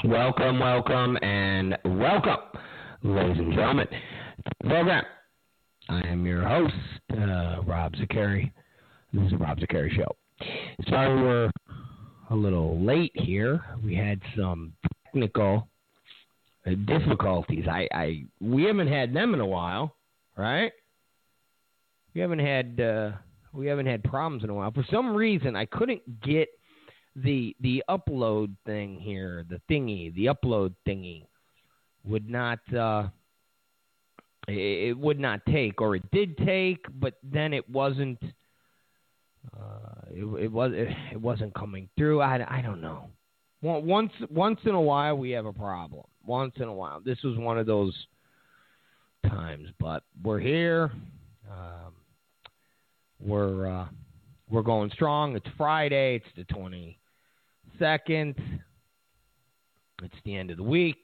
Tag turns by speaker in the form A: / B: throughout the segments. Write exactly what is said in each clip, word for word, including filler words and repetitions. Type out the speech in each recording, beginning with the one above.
A: Welcome, welcome, and welcome, ladies and gentlemen, to the program. I am your host, uh, Rob Zicari. This is the Rob Zicari Show. Sorry we're a little late here. We had some technical uh, difficulties. I, I we haven't had them in a while, right? We haven't had uh, we haven't had problems in a while. For some reason, I couldn't get the the upload thing here, the thingy, the upload thingy would not uh, it, it would not take, or it did take, but then it wasn't. Uh, it, it was it, it wasn't coming through. I, I don't know. Once once in a while we have a problem. Once in a while, this was one of those times. But we're here. Um, we're uh, we're going strong. It's Friday. It's the twenty-second. It's the end of the week.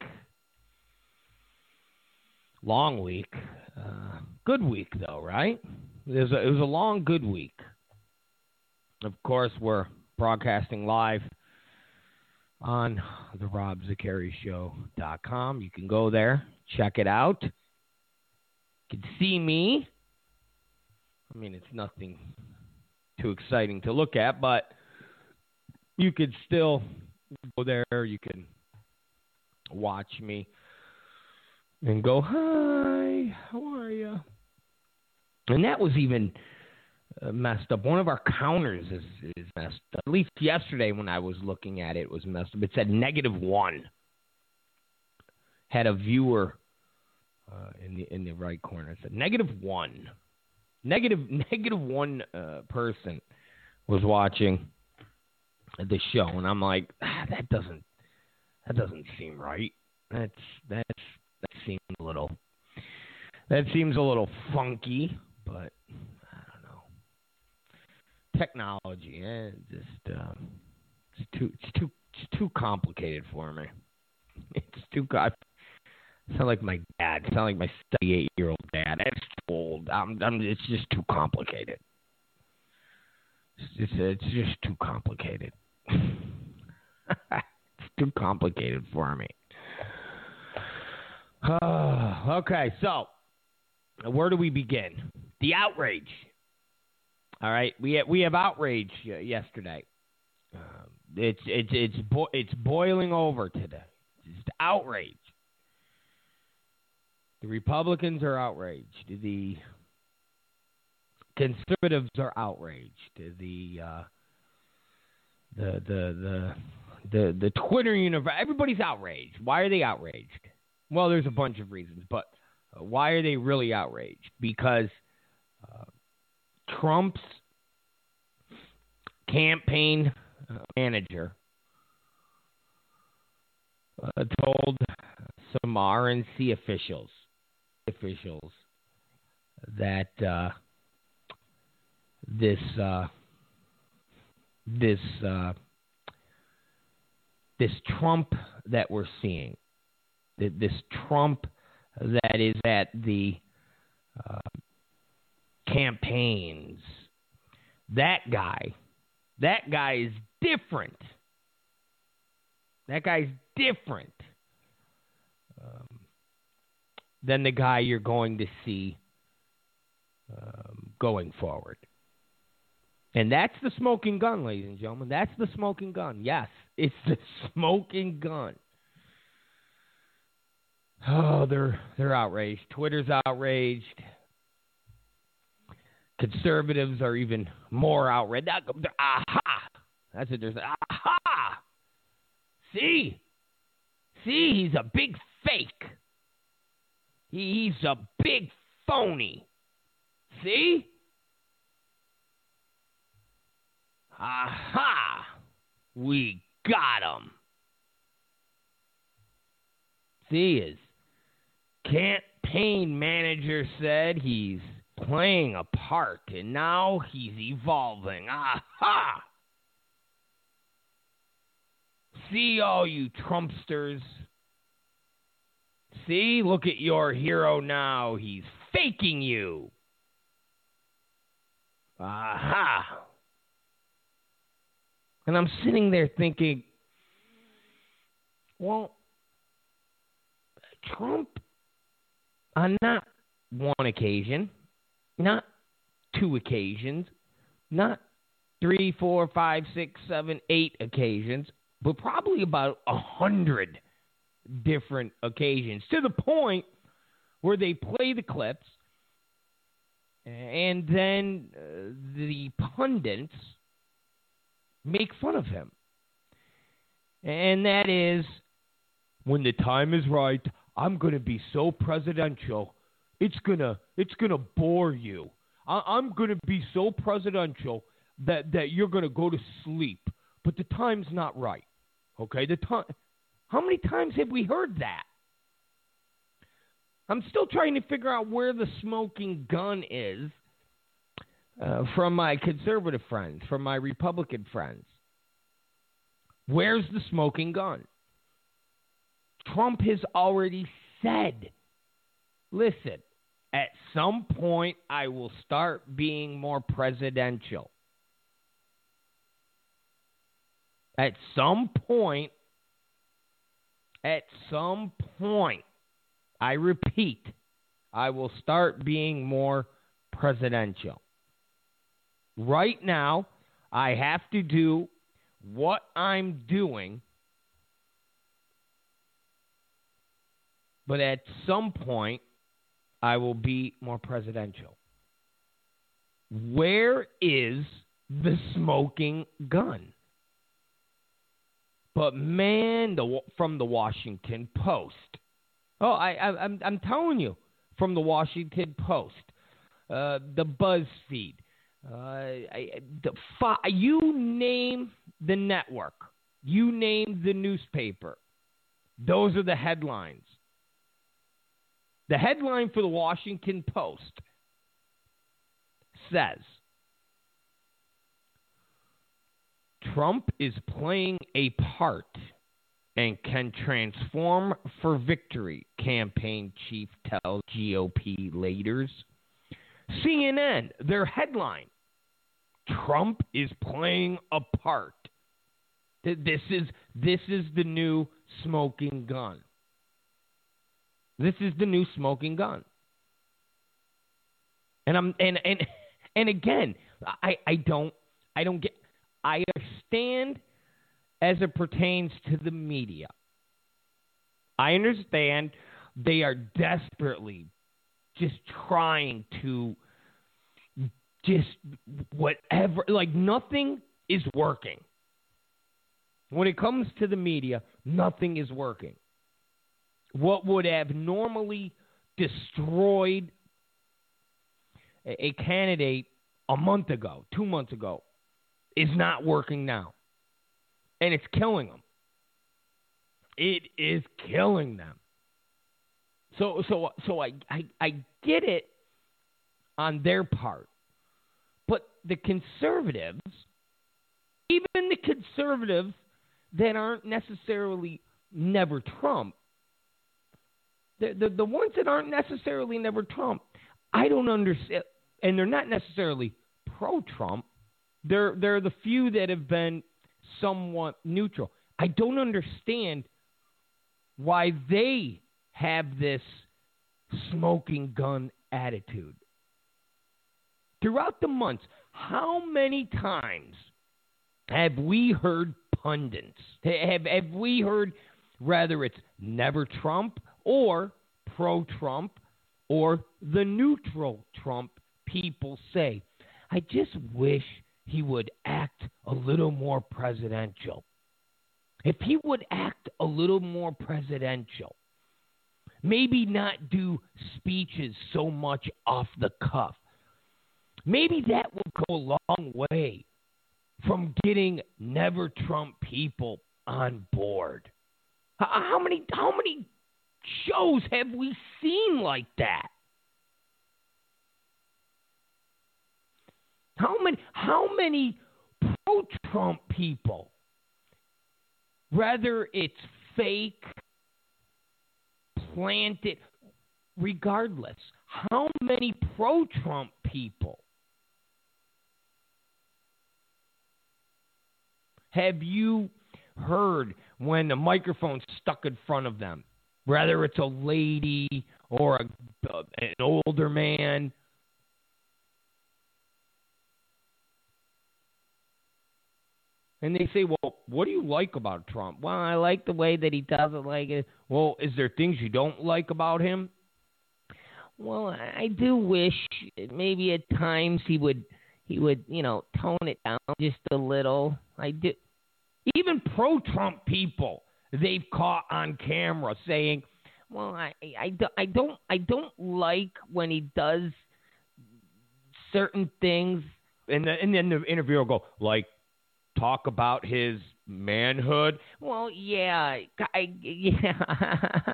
A: Long week. Uh, good week though, right? It was a, it was a long, good week. Of course, we're broadcasting live on the rob zicari show dot com. You can go there, check it out. You can see me. I mean, it's nothing too exciting to look at, but you could still go there. You can watch me and go, hi, how are you? And that was even Uh, messed up. One of our counters is, is messed up. At least yesterday when I was looking at it, it was messed up. It said negative one. Had a viewer uh, in the in the right corner. It said negative one. Negative negative one uh, person was watching the show, and I'm like, ah, that doesn't that doesn't seem right. That's that's that seems a little that seems a little funky, but. Technology, eh? Just uh, it's too, it's too, it's too complicated for me. It's too. I sound like my dad. I sound like my seventy-eight-year-old dad. It's too old. I'm, I'm, it's just too complicated. It's just, it's just too complicated. It's too complicated for me. Uh, okay, so where do we begin? The outrage. All right, we have, we have outrage uh, yesterday. Um, it's it's it's bo- it's boiling over today. It's just outrage. The Republicans are outraged. The conservatives are outraged. The uh, the the the the the Twitter universe. Everybody's outraged. Why are they outraged? Well, there's a bunch of reasons, but uh, why are they really outraged? Because Uh, Trump's campaign uh, manager uh, told some R N C officials officials that uh, this uh, this uh, this Trump that we're seeing, this Trump that is at the uh, campaigns, that guy, that guy is different. That guy's different um, than the guy you're going to see um, going forward. And that's the smoking gun, ladies and gentlemen. That's the smoking gun. Yes, it's the smoking gun. Oh, they're they're outraged. Twitter's outraged. Conservatives are even more outraged. Aha! That's what they're saying. Aha! See? See, he's a big fake. He's a big phony. See? Aha! We got him. See, his campaign manager said he's playing a part, and now he's evolving. Aha! See, all you Trumpsters. See, look at your hero now. He's faking you. Aha! And I'm sitting there thinking, well, Trump, on not one occasion, not two occasions, not three, four, five, six, seven, eight occasions, but probably about a hundred different occasions, to the point where they play the clips and then uh, the pundits make fun of him. And that is, when the time is right, I'm going to be so presidential, it's going to it's gonna bore you. I, I'm going to be so presidential that, that you're going to go to sleep. But the time's not right. Okay? The time. How many times have we heard that? I'm still trying to figure out where the smoking gun is uh, from my conservative friends, from my Republican friends. Where's the smoking gun? Trump has already said, listen, at some point I will start being more presidential. At some point, at some point, I repeat, I will start being more presidential. Right now, I have to do what I'm doing, but at some point, I will be more presidential. Where is the smoking gun? But man, the, from the Washington Post. Oh, I, I, I'm, I'm telling you, from the Washington Post, uh, the BuzzFeed, uh, I, the you name the network, you name the newspaper. Those are the headlines. The headline for the Washington Post says, Trump is playing a part and can transform for victory, campaign chief tells G O P leaders. C N N, their headline, Trump is playing a part. This is this is the new smoking gun. This is the new smoking gun. And I'm and and and again, I, I don't I don't get I understand as it pertains to the media. I understand they are desperately just trying to just whatever, like nothing is working. When it comes to the media, nothing is working. What would have normally destroyed a, a candidate a month ago, two months ago, is not working now. And it's killing them. It is killing them. So so so I, I I get it on their part. But the conservatives, even the conservatives that aren't necessarily never Trump, the, the, the ones that aren't necessarily never Trump, I don't understand, and they're not necessarily pro-Trump. They're, they're the few that have been somewhat neutral. I don't understand why they have this smoking gun attitude. Throughout the months, how many times have we heard pundits? Have, have we heard, whether it's never Trump or pro-Trump or the neutral Trump, people say, I just wish he would act a little more presidential. If he would act a little more presidential, maybe not do speeches so much off the cuff, maybe that would go a long way from getting never Trump people on board. How many, how many shows have we seen like that? How many, how many pro-Trump people, whether it's fake, planted, regardless, how many pro-Trump people have you heard when the microphone's stuck in front of them whether it's a lady or a, an older man. And they say, well, what do you like about Trump? Well, I like the way that he doesn't like it. Well, is there things you don't like about him? Well, I do wish maybe at times he would, he would, you know, tone it down just a little. I do. Even pro-Trump people, they've caught on camera saying, well, I, I, I don't, I don't like when he does certain things. And, the, and then the interviewer will go, like, talk about his manhood. Well, yeah, I, yeah.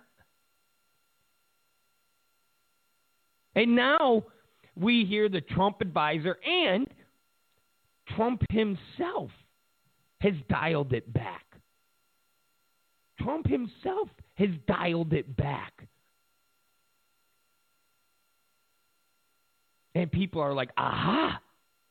A: And now we hear the Trump advisor and Trump himself has dialed it back. Trump himself has dialed it back. And people are like, aha.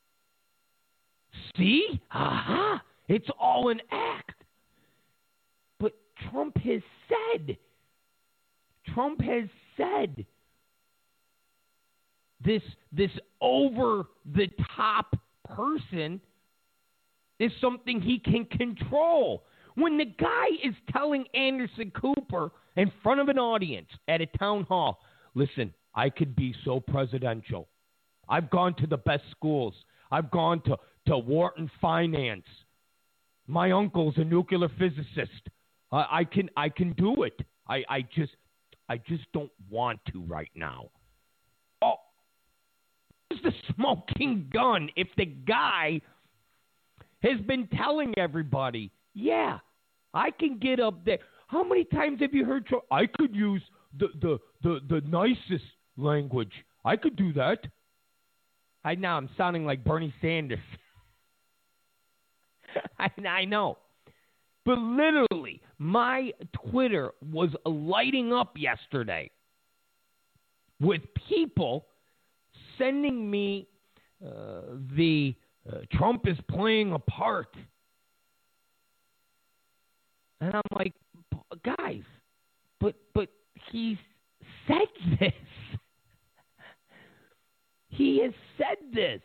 A: See? Aha! It's all an act. But Trump has said, Trump has said this, this over-the-top person is something he can control. When the guy is telling Anderson Cooper in front of an audience at a town hall, listen, I could be so presidential. I've gone to the best schools. I've gone to, to Wharton Finance. My uncle's a nuclear physicist. Uh, I can I can do it. I, I just I just don't want to right now. Oh, where's the smoking gun if the guy has been telling everybody, yeah, I can get up there. How many times have you heard Trump? I could use the, the, the, the nicest language. I could do that. I now I'm sounding like Bernie Sanders. I, I know. But literally, my Twitter was lighting up yesterday with people sending me uh, the uh, Trump is playing a part. And I'm like, guys, but but he's said this. He has said this.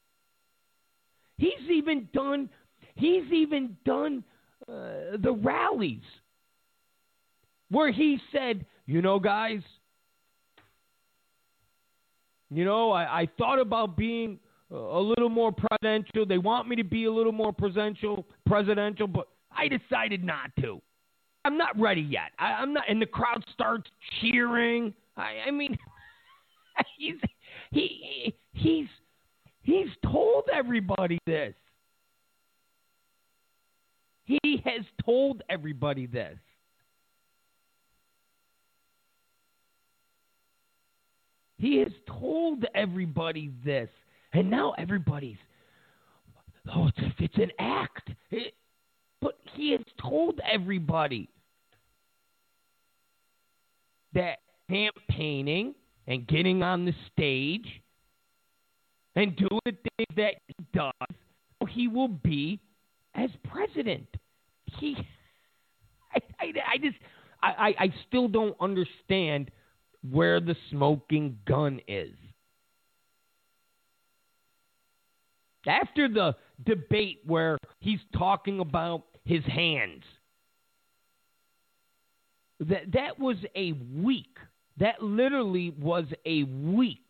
A: He's even done. He's even done uh, the rallies where he said, "You know, guys, you know, I, I thought about being a, a little more presidential. They want me to be a little more presidential, presidential, but I decided not to. I'm not ready yet. I, I'm not." And the crowd starts cheering. I, I mean, he's he he's he's told everybody this. He has told everybody this. He has told everybody this. And now everybody's, oh, it's, it's an act. It, but he has told everybody that campaigning and getting on the stage and doing the things that he does, he will be as president. He, I, I, I just, I, I still don't understand where the smoking gun is. After the debate where he's talking about his hands, that that was a week. That literally was a week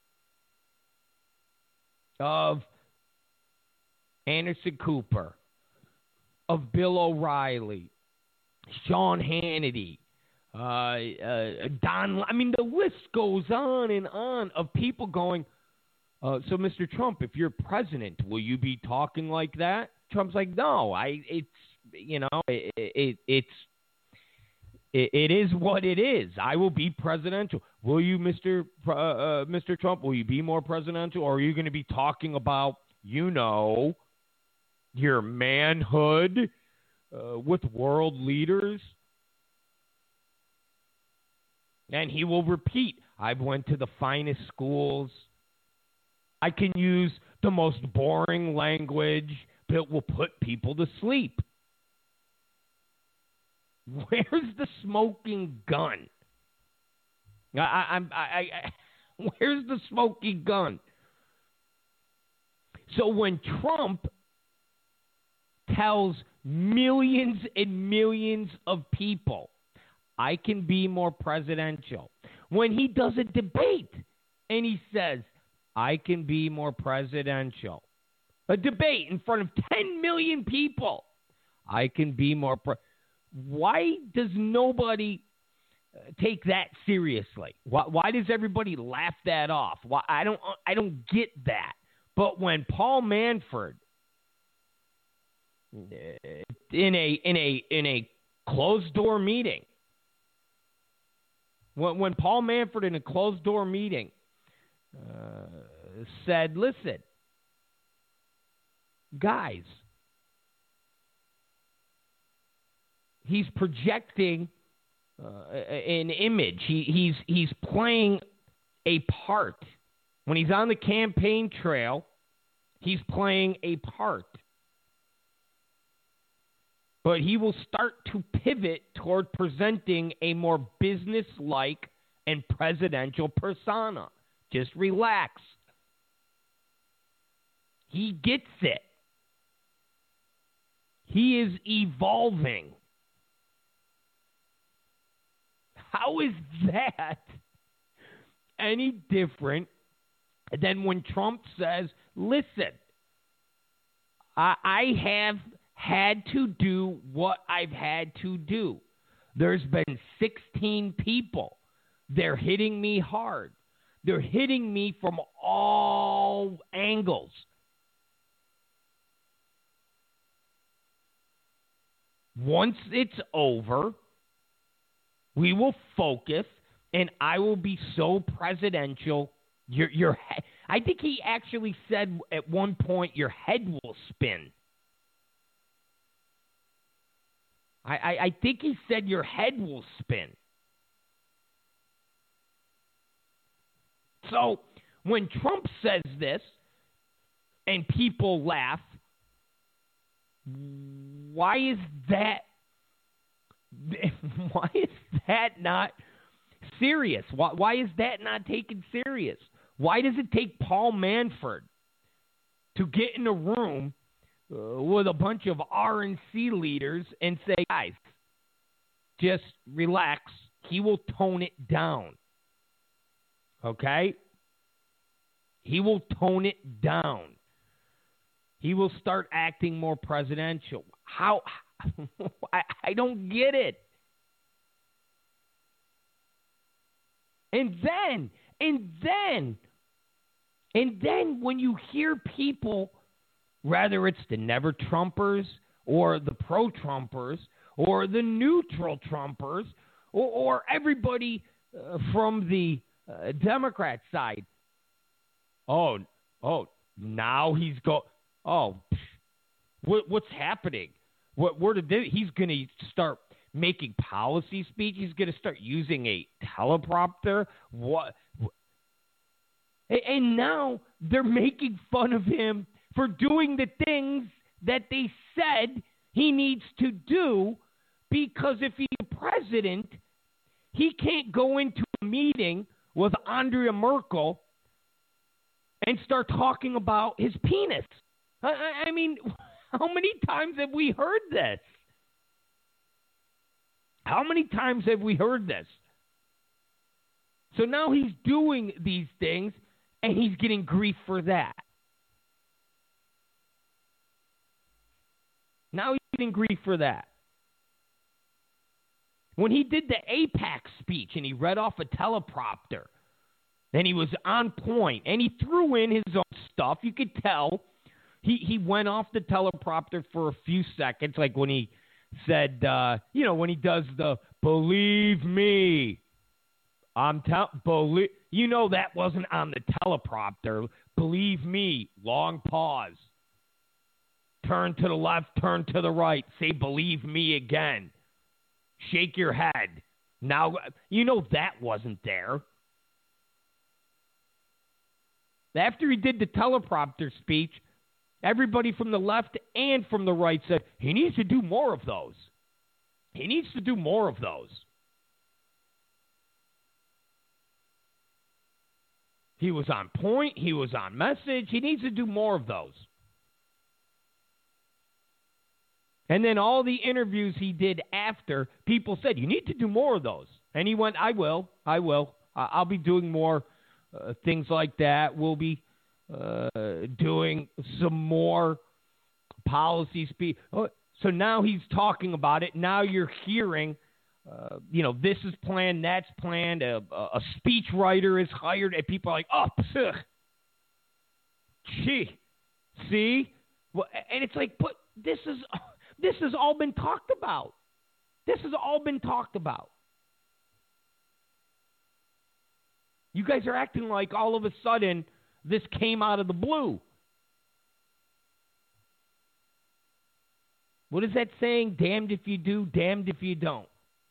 A: of Anderson Cooper, of Bill O'Reilly, Sean Hannity, uh, uh, Don. I mean, the list goes on and on of people going, uh, so, Mister Trump, if you're president, will you be talking like that? Trump's like, no, I. It's you know, it, it it's it, it is what it is. I will be presidential. Will you, Mister Uh, uh, Mister Trump? Will you be more presidential, or are you going to be talking about, you know, your manhood uh, with world leaders? And he will repeat, I've went to the finest schools. I can use the most boring language, but it will put people to sleep. Where's the smoking gun? I, I, I'm, I, I, where's the smoking gun? So when Trump tells millions and millions of people, I can be more presidential. When he does a debate and he says, I can be more presidential. A debate in front of ten million people. I can be more pre- Why does nobody take that seriously? Why, why does everybody laugh that off? Why, I don't I don't get that. But when Paul Manafort in a in a in a closed door meeting, when when Paul Manafort in a closed door meeting uh, said, "Listen, guys," he's projecting uh, an image. He, he's he's playing a part. When he's on the campaign trail, he's playing a part. But he will start to pivot toward presenting a more business-like and presidential persona. Just relax. He gets it. He is evolving. How is that any different than when Trump says, listen, I, I have had to do what I've had to do. There's been sixteen people. They're hitting me hard. They're hitting me from all angles. Once it's over, we will focus, and I will be so presidential. Your, your, he- I think he actually said at one point, your head will spin. I, I, I think he said your head will spin. So when Trump says this and people laugh, why is that? Why is that not serious? Why, why is that not taken serious? Why does it take Paul Manafort to get in a room uh, with a bunch of R N C leaders and say, guys, just relax. He will tone it down. Okay? He will tone it down. He will start acting more presidential. How? I, I don't get it. And then, and then, and then when you hear people, whether it's the never Trumpers or the pro-Trumpers or the neutral Trumpers or, or everybody uh, from the uh, Democrat side, oh, oh, now he's go. Oh, what, what's happening? What where did they, he's going to start making policy speech? He's going to start using a teleprompter. What? And now they're making fun of him for doing the things that they said he needs to do, because if he's president, he can't go into a meeting with Angela Merkel and start talking about his penis. I, I mean, how many times have we heard this? How many times have we heard this? So now he's doing these things, and he's getting grief for that. Now he's getting grief for that. When he did the AIPAC speech and he read off a teleprompter, and he was on point, and he threw in his own stuff, you could tell he, he went off the teleprompter for a few seconds, like when he said, uh, you know, when he does the believe me, I'm tell believe, you know, that wasn't on the teleprompter. Believe me, long pause. Turn to the left, turn to the right. Say believe me again. Shake your head. Now, you know that wasn't there. After he did the teleprompter speech, everybody from the left and from the right said, he needs to do more of those. He needs to do more of those. He was on point. He was on message. He needs to do more of those. And then all the interviews he did after, people said, you need to do more of those. And he went, I will. I will. I'll be doing more uh, things like that. We'll be uh, doing some more policy speak. So now he's talking about it. Now you're hearing, uh, you know, this is planned, that's planned. A, a speech writer is hired, and people are like, oh, pugh. Gee, see? Well, and it's like, but this is this has all been talked about. This has all been talked about. You guys are acting like all of a sudden this came out of the blue. What is that saying? Damned if you do, damned if you don't.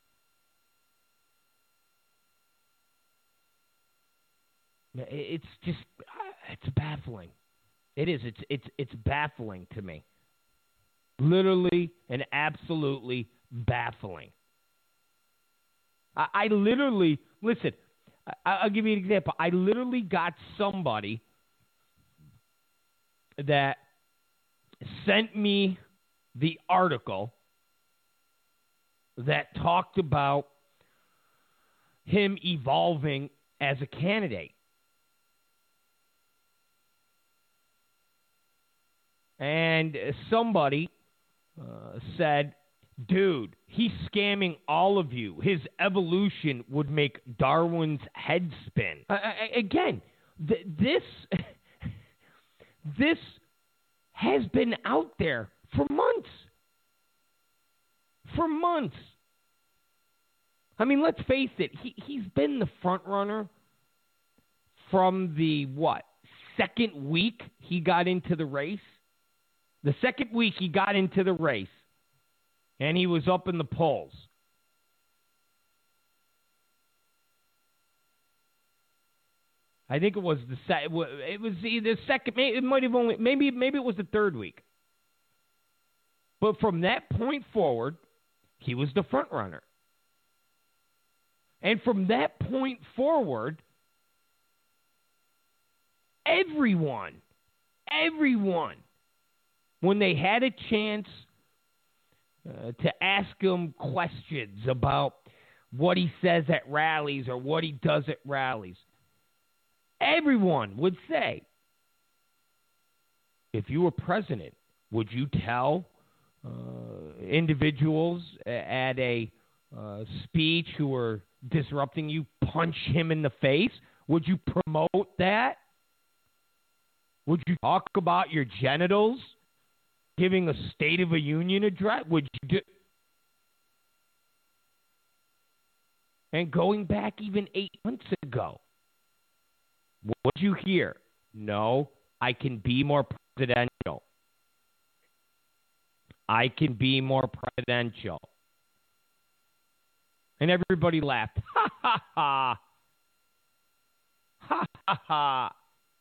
A: It's just, it's baffling. It is. It's it's it's baffling to me. Literally and absolutely baffling. I, I literally, listen, I, I'll give you an example. I literally got somebody that sent me the article that talked about him evolving as a candidate. And somebody uh, said, dude, he's scamming all of you. His evolution would make Darwin's head spin. Uh, again, th- this, this has been out there for months. For months. I mean, let's face it. He, he's been the front runner from the, what, second week he got into the race? The second week he got into the race, and he was up in the polls. I think it was the se- it was either second. It might have only maybe maybe it was the third week. But from that point forward, he was the front runner, and from that point forward, everyone, everyone. When they had a chance uh, to ask him questions about what he says at rallies or what he does at rallies, everyone would say, if you were president, would you tell uh, individuals at a uh, speech who are disrupting you, punch him in the face? Would you promote that? Would you talk about your genitals? Giving a State of a Union address, would you do? And going back even eight months ago, what did you hear? No, I can be more presidential. I can be more presidential. And everybody laughed. Ha, ha, ha. Ha, ha, ha.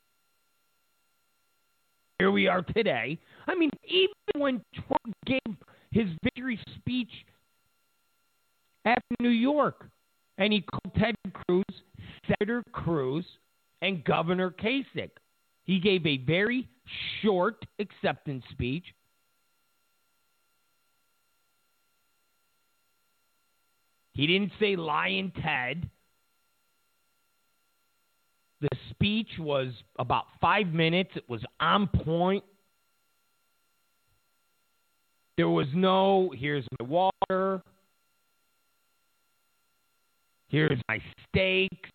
A: Here we are today. I mean, even when Trump gave his victory speech after New York, and he called Ted Cruz, Senator Cruz, and Governor Kasich, he gave a very short acceptance speech. He didn't say lying Ted. The speech was about five minutes. It was on point. There was no, here's my water. Here's my steaks.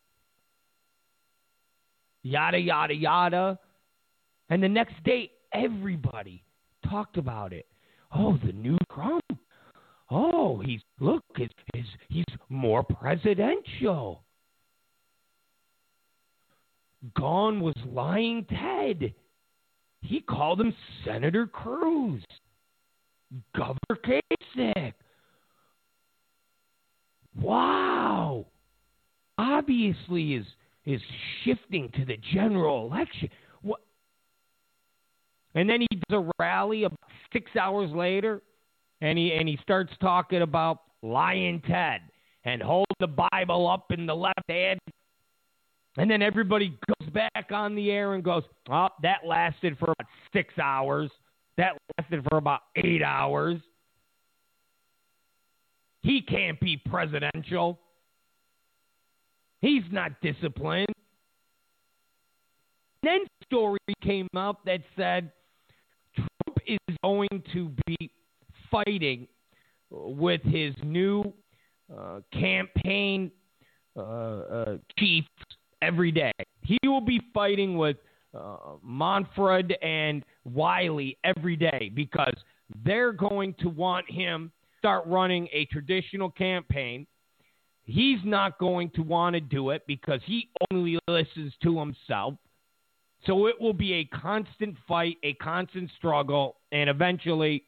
A: Yada, yada, yada. And the next day, everybody talked about it. Oh, the new Trump. Oh, he's, look, he's, he's, he's more presidential. Gone was lying Ted. He called him Senator Cruz. Governor Kasich. Wow. Obviously is is shifting to the general election. What? And then he does a rally about six hours later and he and he starts talking about Lion Ted and hold the Bible up in the left hand. And then everybody goes back on the air and goes, oh, that lasted for about six hours. That lasted for about eight hours. He can't be presidential. He's not disciplined. Then a story came up that said Trump is going to be fighting with his new uh, campaign uh, uh, chiefs every day. He will be fighting with uh, Manfred and Wiley every day because they're going to want him to start running a traditional campaign. He's not going to want to do it because he only listens to himself. So it will be a constant fight, a constant struggle, and eventually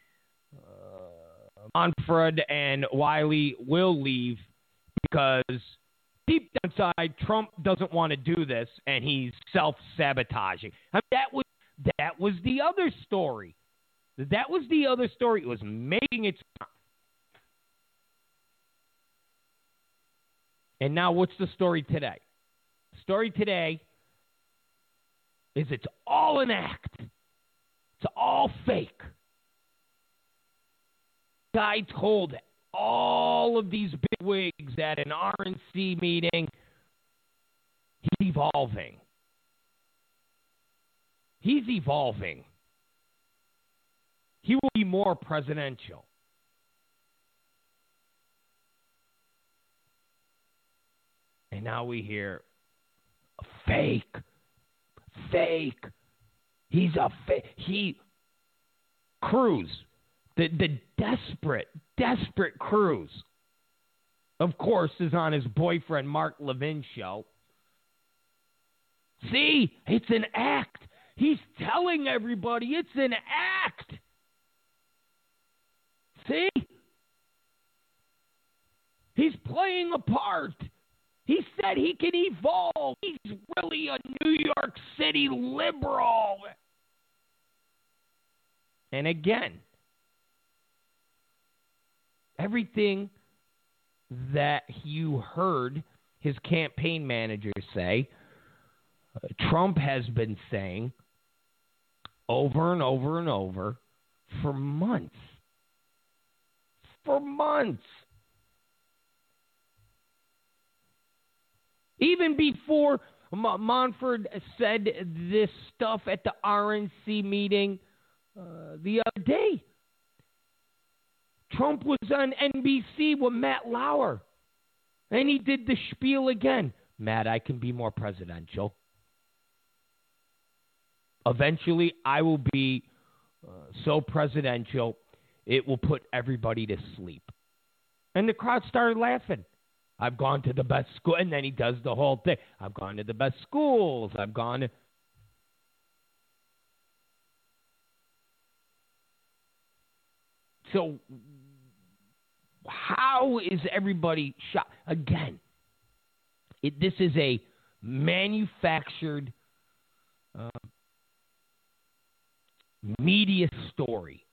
A: uh, Manfred and Wiley will leave because deep down inside, Trump doesn't want to do this, and he's self-sabotaging. I mean, that was that was the other story. That was the other story. It was making its mark. And now what's the story today? The story today is it's all an act. It's all fake. Guy told all of these big wigs at an R N C meeting, he's evolving. He's evolving. He will be more presidential. And now we hear fake. Fake. He's a fake. He, Cruz, the, the desperate, desperate Cruz, of course, is on his boyfriend Mark Levin's show. See, it's an act. He's telling everybody it's an act. See? He's playing a part. He said he can evolve. He's really a New York City liberal. And again, everything that you heard his campaign manager say, uh, Trump has been saying over and over and over for months. For months. Even before Manfred said this stuff at the R N C meeting uh, the other day, Trump was on N B C with Matt Lauer, and he did the spiel again. Matt, I can be more presidential. Eventually, I will be uh, so presidential, it will put everybody to sleep. And the crowd started laughing. I've gone to the best school, and then he does the whole thing. I've gone to the best schools. I've gone to... So how is everybody shocked? Again, it, this is a manufactured uh, media story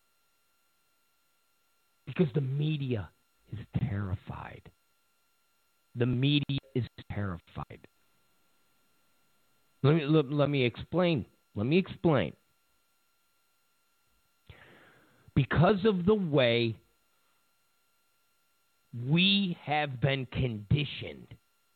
A: because the media is terrified. The media is terrified. Let me, let, let me explain. Let me explain. Because of the way we have been conditioned,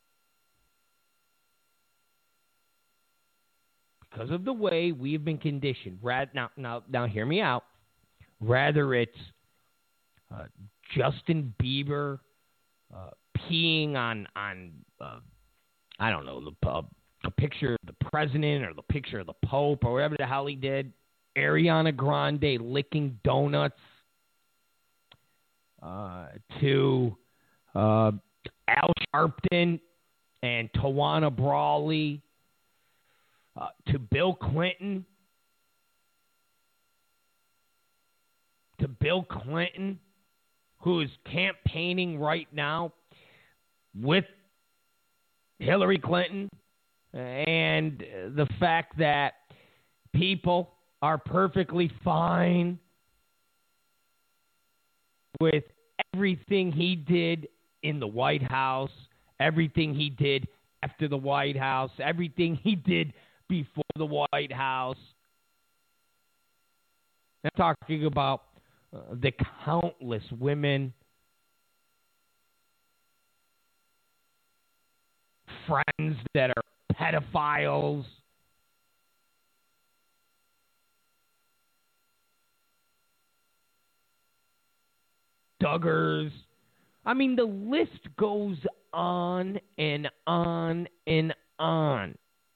A: because of the way we have been conditioned, rad, now, now, now hear me out, rather it's uh, Justin Bieber uh, peeing on, on uh, I don't know, the, uh, the picture of the president or the picture of the Pope or whatever the hell he did, Ariana Grande licking donuts, uh, to uh, Al Sharpton and Tawana Brawley, uh, to Bill Clinton, to Bill Clinton, who is campaigning right now with Hillary Clinton, and the fact that people are perfectly fine with everything he did in the White House, everything he did after the White House, everything he did before the White House. I'm talking about uh, the countless women, friends that are pedophiles, Duggars. I mean, the list goes on and on and on.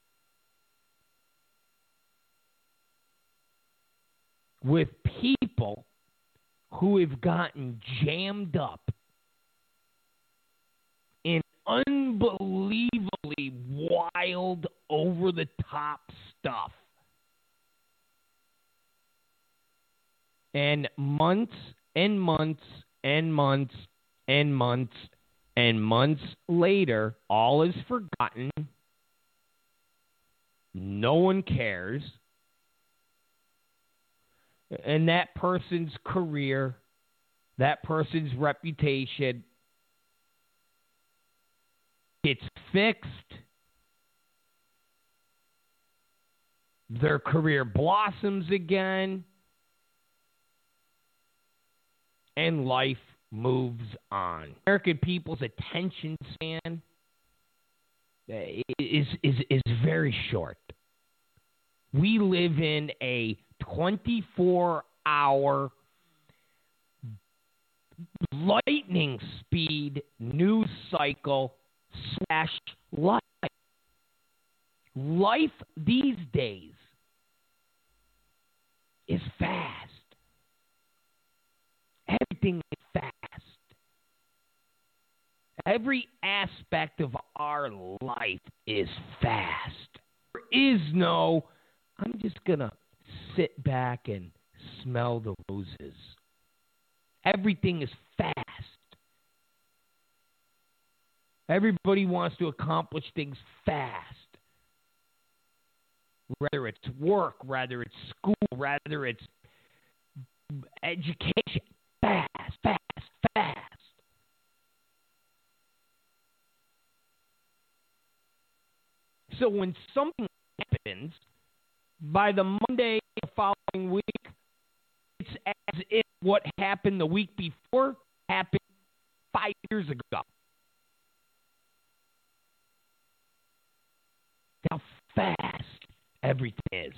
A: With people who have gotten jammed up in unbelievably wild, over-the-top stuff. And months and months and months and months and months later, all is forgotten. No one cares. And that person's career, that person's reputation gets fixed. Their career blossoms again. And life moves on. American people's attention span is, is, is very short. We live in a twenty-four hour lightning speed news cycle slash life. Life these days is fast. Everything is fast. Every aspect of our life is fast. There is no, I'm just going to sit back and smell the roses. Everything is fast. Everybody wants to accomplish things fast. Whether it's work, whether it's school, whether it's education. Fast, fast, fast. So when something happens, by the Monday the following week, it's as if what happened the week before happened five years ago. How fast everything is.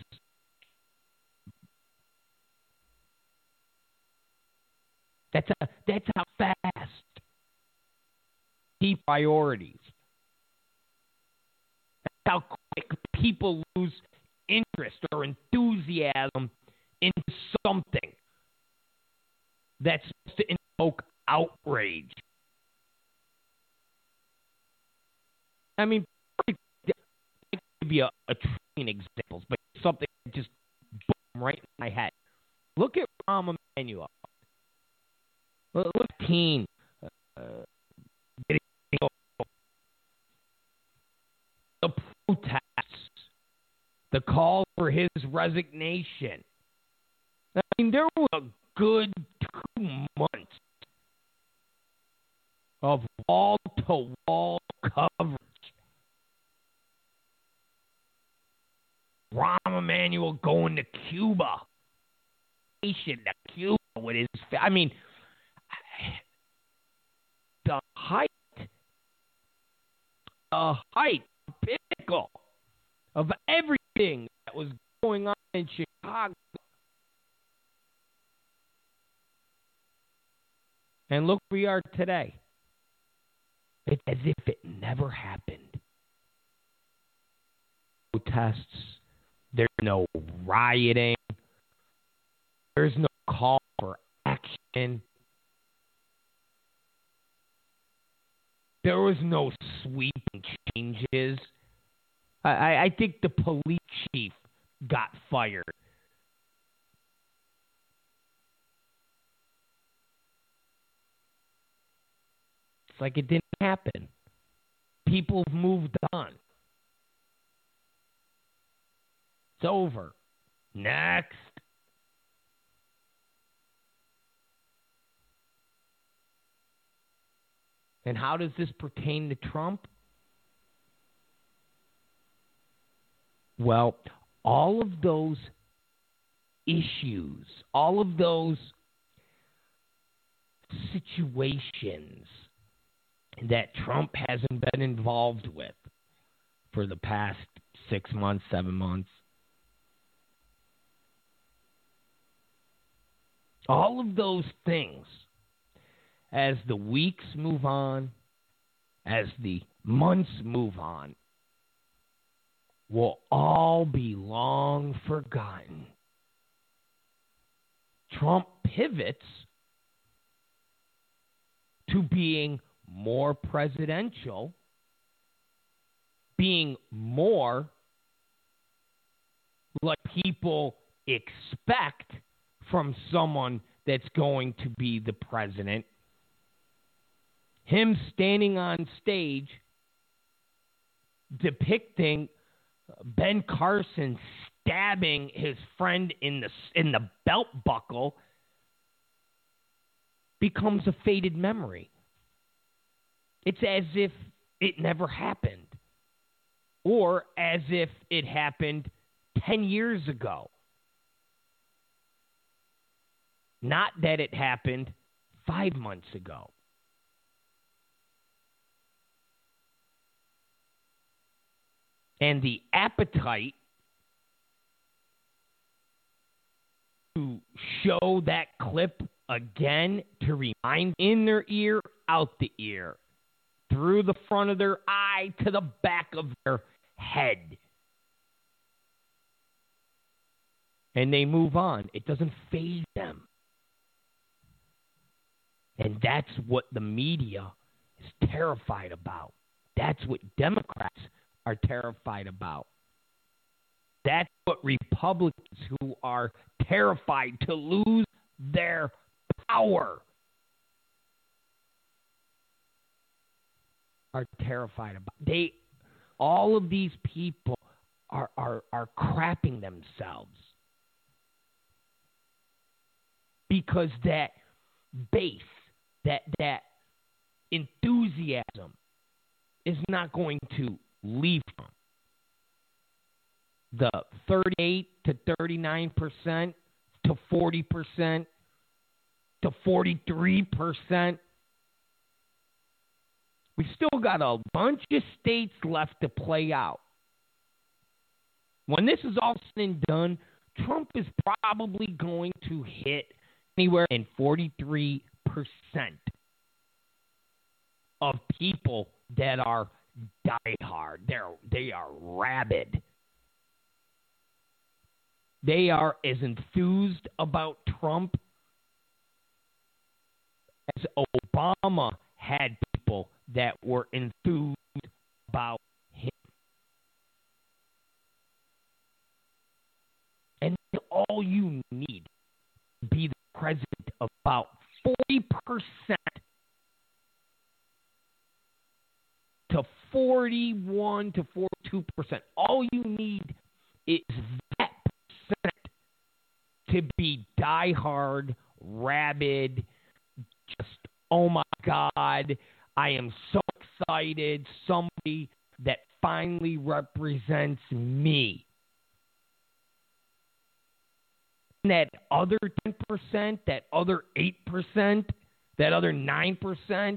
A: That's a, that's how fast key priorities. That's how quick people lose interest or enthusiasm into something that's supposed to invoke outrage. I mean, I could give you a, a trillion examples, but something that just boom right in my head. Look at Rahm Emanuel. Look, teen. Uh, the protests, the call for his resignation. I mean, there was a good two months of wall-to-wall coverage. Rahm Emanuel going to Cuba. To Cuba with his, I mean, the height, the height, pinnacle of everything that was going on in Chicago. And look where we are today. It's as if it never happened. Protests, there's no rioting, there's no call for action. There was no sweeping changes. I, I, I think the police chief got fired. It's like it didn't happen. People have moved on. It's over. Next. And how does this pertain to Trump? Well, all of those issues, all of those situations that Trump hasn't been involved with for the past six months, seven months, all of those things, as the weeks move on, as the months move on, will all be long forgotten. Trump pivots to being more presidential, being more what people expect from someone that's going to be the president. Him standing on stage depicting Ben Carson stabbing his friend in the in the belt buckle becomes a faded memory. It's as if it never happened, or as if it happened ten years ago. Not that it happened five months ago. And the appetite to show that clip again, to remind in their ear, out the ear, through the front of their eye to the back of their head. And they move on. It doesn't faze them. And that's what the media is terrified about. That's what Democrats are terrified about. That's what Republicans who are terrified to lose their power are terrified about. They, all of these people are, are, are crapping themselves because that base, that that enthusiasm is not going to leave them. The thirty-eight to thirty-nine percent to forty percent to forty-three percent. We've still got a bunch of states left to play out. When this is all said and done, Trump is probably going to hit anywhere in forty-three percent of people that are diehard. They're, they are rabid. They are as enthused about Trump as Obama had people that were enthused about him. And all you need to be the president of about forty percent to forty-one to forty-two percent. All you need is that percent to be diehard, rabid, just, oh my God, I am so excited, somebody that finally represents me. And that other ten percent, that other eight percent, that other nine percent,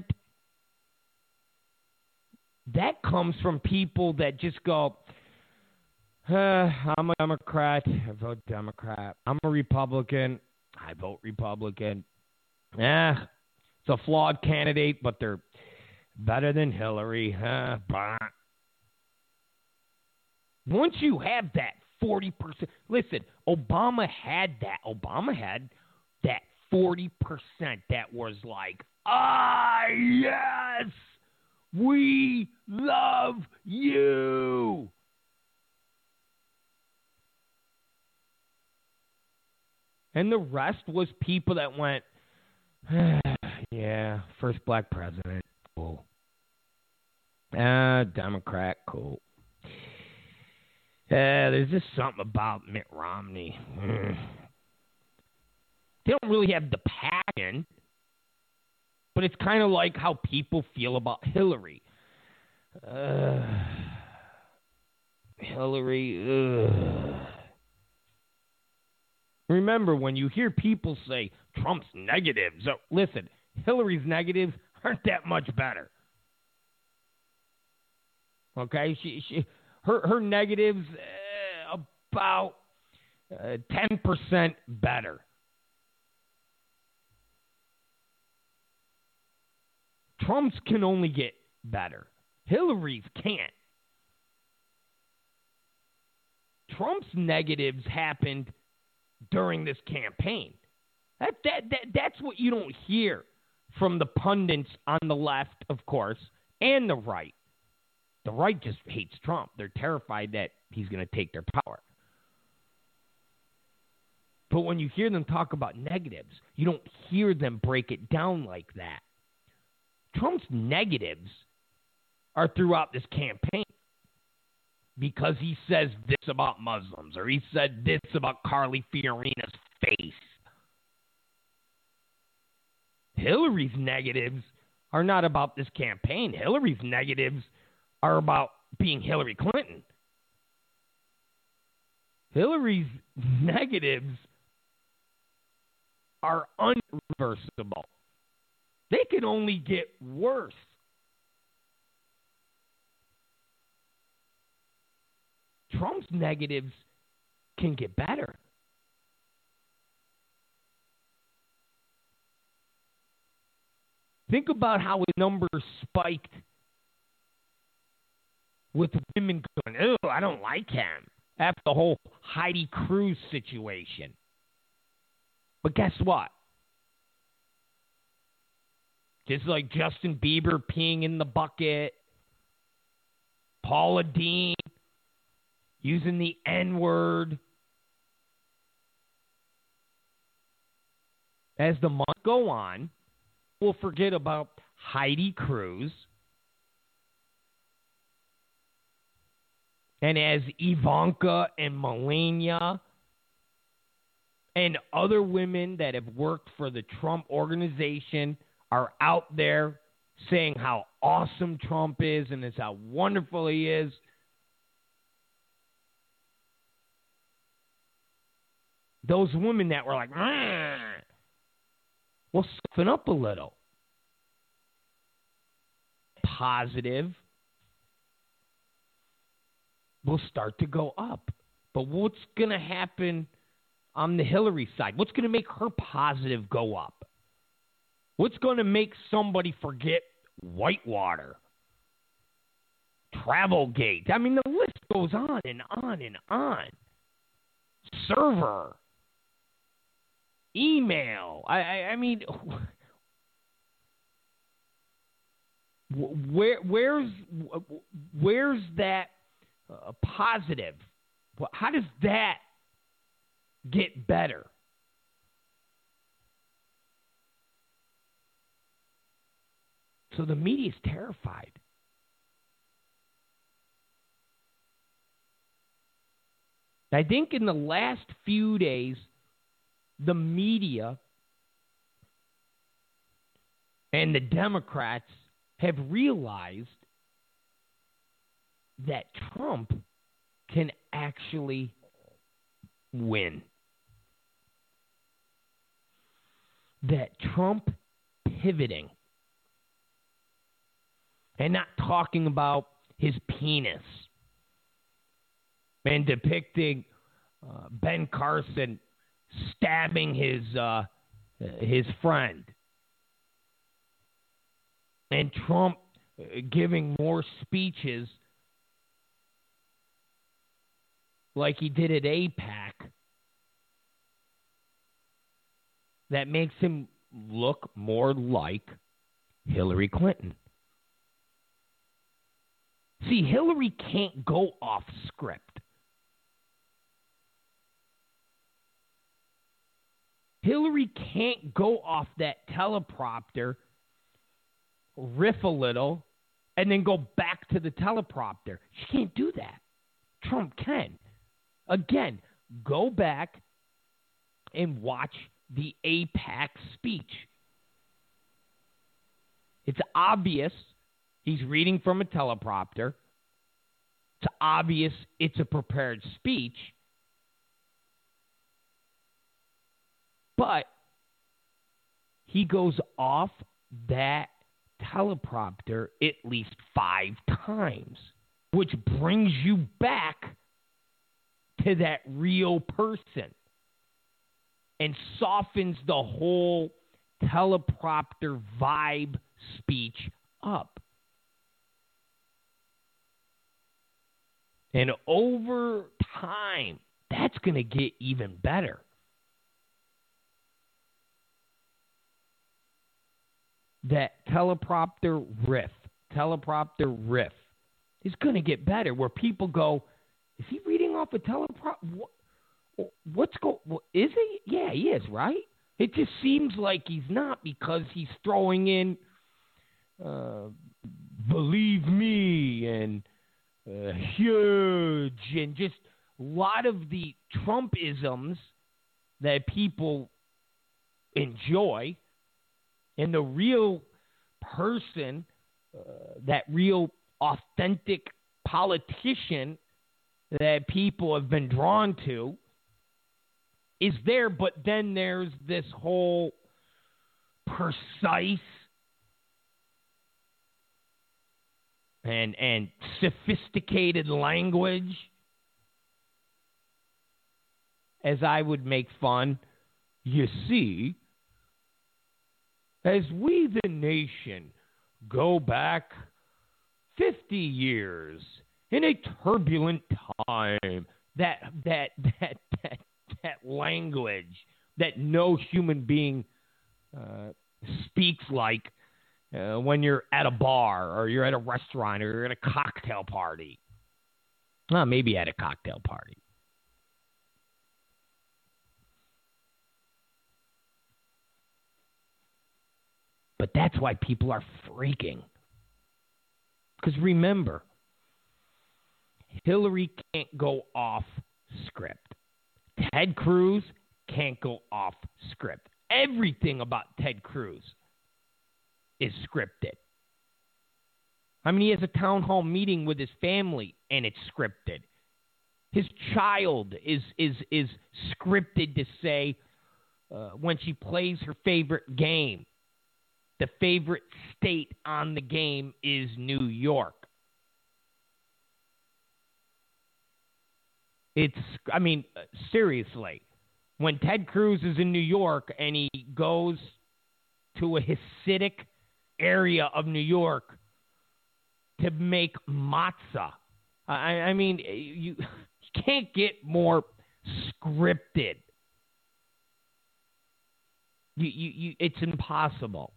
A: that comes from people that just go, uh, I'm a Democrat, I vote Democrat. I'm a Republican, I vote Republican. Eh, it's a flawed candidate, but they're better than Hillary. Uh, bah. Once you have that forty percent, listen, Obama had that. Obama had that forty percent that was like, ah, yes, we love you. And the rest was people that went, ah, yeah, first black president, cool. Uh, Democrat, cool. Uh, there's just something about Mitt Romney. Mm. They don't really have the passion, But it's kind of like how people feel about Hillary. Uh, Hillary, ugh. Remember, when you hear people say Trump's negatives, oh, listen, Hillary's negatives aren't that much better. Okay, she, she, her, her negatives uh, about uh, ten percent better. Trump's can only get better. Hillary's can't. Trump's negatives happened during this campaign. That, that, that, that's what you don't hear from the pundits on the left, of course, and the right. The right just hates Trump. They're terrified that he's going to take their power. But when you hear them talk about negatives, you don't hear them break it down like that. Trump's negatives are throughout this campaign because he says this about Muslims or he said this about Carly Fiorina's face. Hillary's negatives are not about this campaign. Hillary's negatives are about being Hillary Clinton. Hillary's negatives are unreversible. They can only get worse. Trump's negatives can get better. Think about how his numbers spiked with women going, "Oh, I don't like him," after the whole Heidi Cruz situation. But guess what? Just like Justin Bieber peeing in the bucket, Paula Deen using the N-word. As the months go on, we'll forget about Heidi Cruz. And as Ivanka and Melania and other women that have worked for the Trump organization are out there saying how awesome Trump is and is how wonderful he is, those women that were like, will soften up a little. Positive will start to go up. But what's going to happen on the Hillary side? What's going to make her positive go up? What's going to make somebody forget Whitewater, Travelgate? I mean, the list goes on and on and on. Server, email. I, I, I mean, where, where's, where's that uh, positive? How does that get better? So the media is terrified. I think in the last few days, the media and the Democrats have realized that Trump can actually win. That Trump pivoting and not talking about his penis and depicting uh, Ben Carson stabbing his uh, his friend, and Trump giving more speeches like he did at AIPAC that makes him look more like Hillary Clinton. See, Hillary can't go off script. Hillary can't go off that teleprompter, riff a little, and then go back to the teleprompter. She can't do that. Trump can. Again, go back and watch the AIPAC speech. It's obvious he's reading from a teleprompter. It's obvious it's a prepared speech. But he goes off that teleprompter at least five times, which brings you back to that real person and softens the whole teleprompter vibe speech up. And over time, that's going to get even better. That teleprompter riff, teleprompter riff is going to get better where people go, is he reading off a teleprompter? What, what's going well, is he? Yeah, he is, right? It just seems like he's not because he's throwing in uh, believe me and uh, huge and just a lot of the Trumpisms that people enjoy. And the real person, uh, that real authentic politician that people have been drawn to is there, but then there's this whole precise and and sophisticated language, as I would make fun. You see, as we, the nation, go back fifty years in a turbulent time, that that that that that language that no human being uh, speaks like uh, when you're at a bar or you're at a restaurant or you're at a cocktail party. Well, maybe at a cocktail party. But that's why people are freaking. Because remember, Hillary can't go off script. Ted Cruz can't go off script. Everything about Ted Cruz is scripted. I mean, he has a town hall meeting with his family, and it's scripted. His child is is is scripted to say uh, when she plays her favorite game, the favorite state on the game is New York. It's, I mean, seriously, when Ted Cruz is in New York and he goes to a Hasidic area of New York to make matzah, I, I mean, you, you can't get more scripted. You, you, you, it's impossible.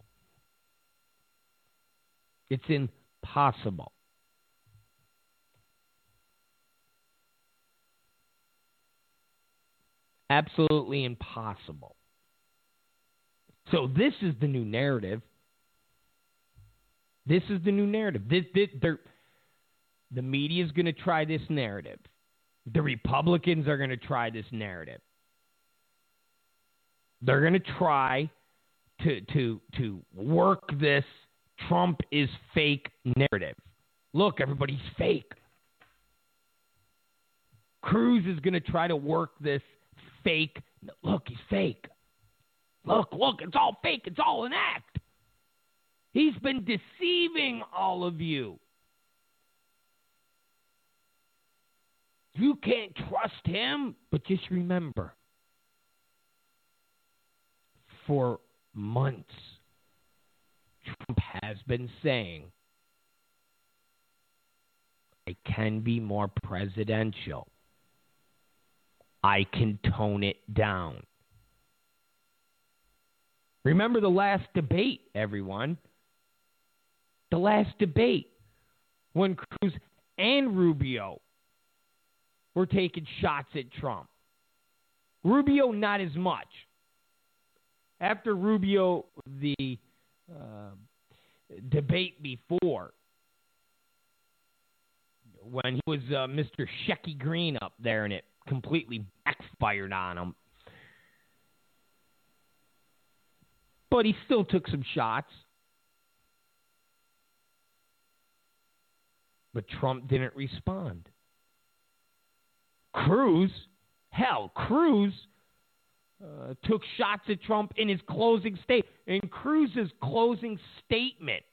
A: It's impossible. Absolutely impossible. So this is the new narrative. This is the new narrative. This, this, the media is going to try this narrative. The Republicans are going to try this narrative. They're going to try to to to work this Trump is fake narrative. Look, everybody's fake. Cruz is going to try to work this fake. Look, he's fake. Look, look, it's all fake. It's all an act. He's been deceiving all of you. You can't trust him. But just remember, for months, Trump has been saying, I can be more presidential. I can tone it down. Remember the last debate, everyone. The last debate when Cruz and Rubio were taking shots at Trump. Rubio, not as much. After Rubio, the uh, debate before, when he was uh, Mister Shecky Green up there and it completely backfired on him. But he still took some shots. But Trump didn't respond. Cruz, hell, Cruz uh, took shots at Trump in his closing statement. In Cruz's closing statement,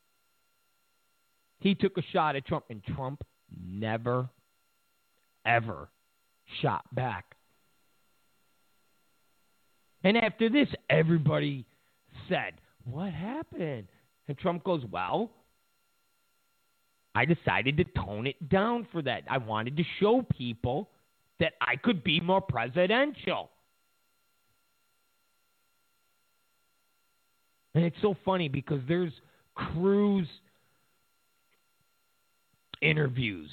A: he took a shot at Trump, and Trump never, ever shot back. And after this, everybody said, what happened? And Trump goes, well, I decided to tone it down for that. I wanted to show people that I could be more presidential. And it's so funny because there's Cruz interviews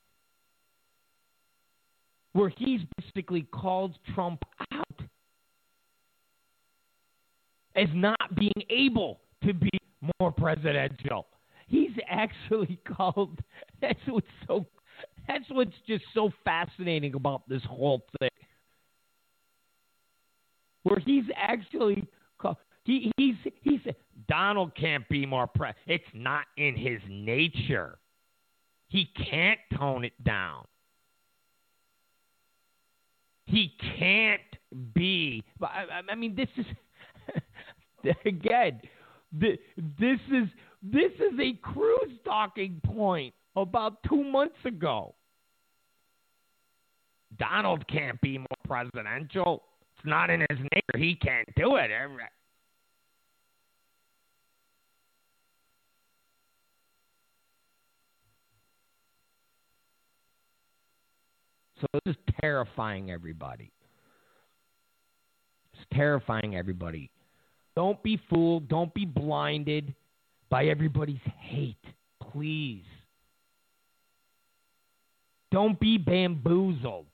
A: where he's basically called Trump out as not being able to be more presidential. He's actually called, that's what's so, that's what's just so fascinating about this whole thing. Where he's actually called, he, he's, he said, Donald can't be more pre, it's not in his nature. He can't tone it down. He can't be, I, I mean, this is, again, this is, This is a Cruz talking point about two months ago. Donald can't be more presidential. It's not in his nature. He can't do it. So this is terrifying everybody. It's terrifying everybody. Don't be fooled. Don't be blinded by everybody's hate, please. Don't be bamboozled.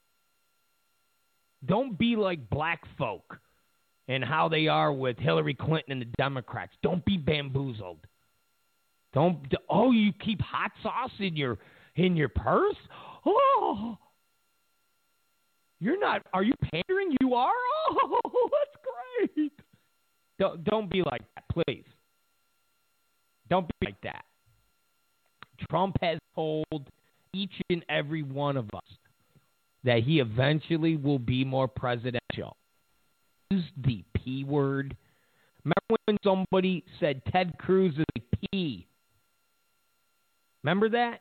A: Don't be like black folk and how they are with Hillary Clinton and the Democrats. Don't be bamboozled. Don't. Oh, you keep hot sauce in your in your purse? Oh, you're not. Are you pandering? You are. Oh, that's great. Don't don't be like that, please. Don't be like that. Trump has told each and every one of us that he eventually will be more presidential. Use the P word. Remember when somebody said Ted Cruz is a P? Remember that?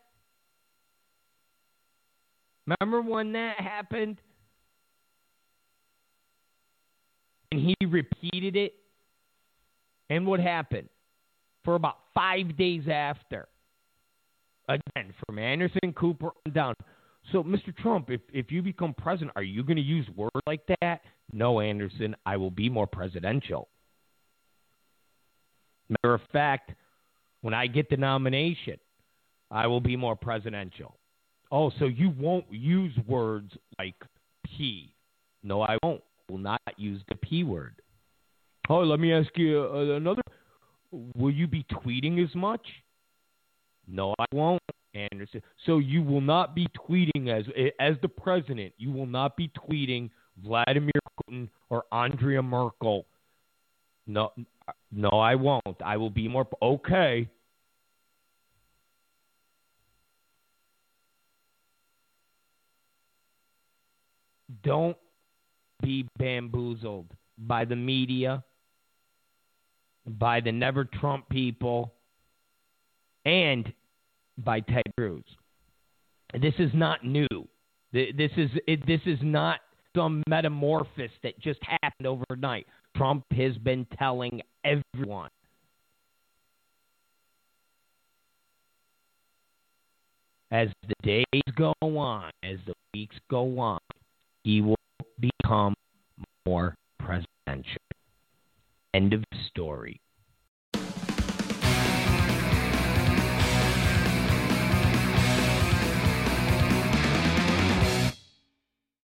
A: Remember when that happened? And he repeated it? And what happened? For about five days after. Again, from Anderson Cooper on down. So, Mister Trump, if, if you become president, are you going to use words like that? No, Anderson, I will be more presidential. Matter of fact, when I get the nomination, I will be more presidential. Oh, so you won't use words like P. No, I won't. I will not use the P word. Oh, let me ask you uh, another. Will you be tweeting as much? No, I won't, Anderson. So you will not be tweeting as as the president. You will not be tweeting Vladimir Putin or Andrea Merkel. No, no, I won't. I will be more okay. Don't be bamboozled by the media, by the Never Trump people, and by Ted Cruz. This is not new. This is it, this is not some metamorphosis that just happened overnight. Trump has been telling everyone. As the days go on, as the weeks go on, he will become more presidential. End of story.